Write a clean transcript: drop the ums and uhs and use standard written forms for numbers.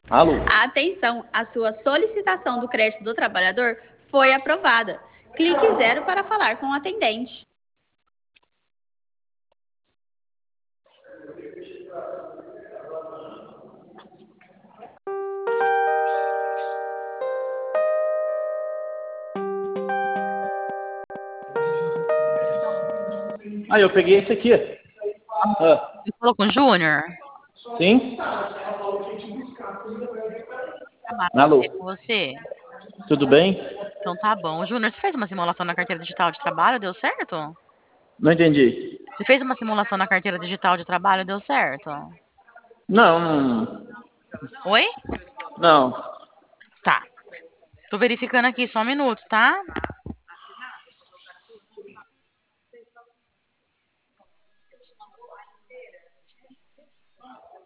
Alô? Atenção, a sua solicitação do crédito do trabalhador foi aprovada. Clique 0 para falar com o atendente. Ah, eu peguei esse aqui. Ah, Você falou com o Júnior? sim? Trabalho Alô? com você? Tudo bem? Então tá bom. Júnior, você fez uma simulação na carteira digital de trabalho, deu certo? Não entendi. Você fez uma simulação na carteira digital de trabalho, deu certo? Não, não. Oi? Não. Tá. Tô verificando aqui, só um minuto, tá?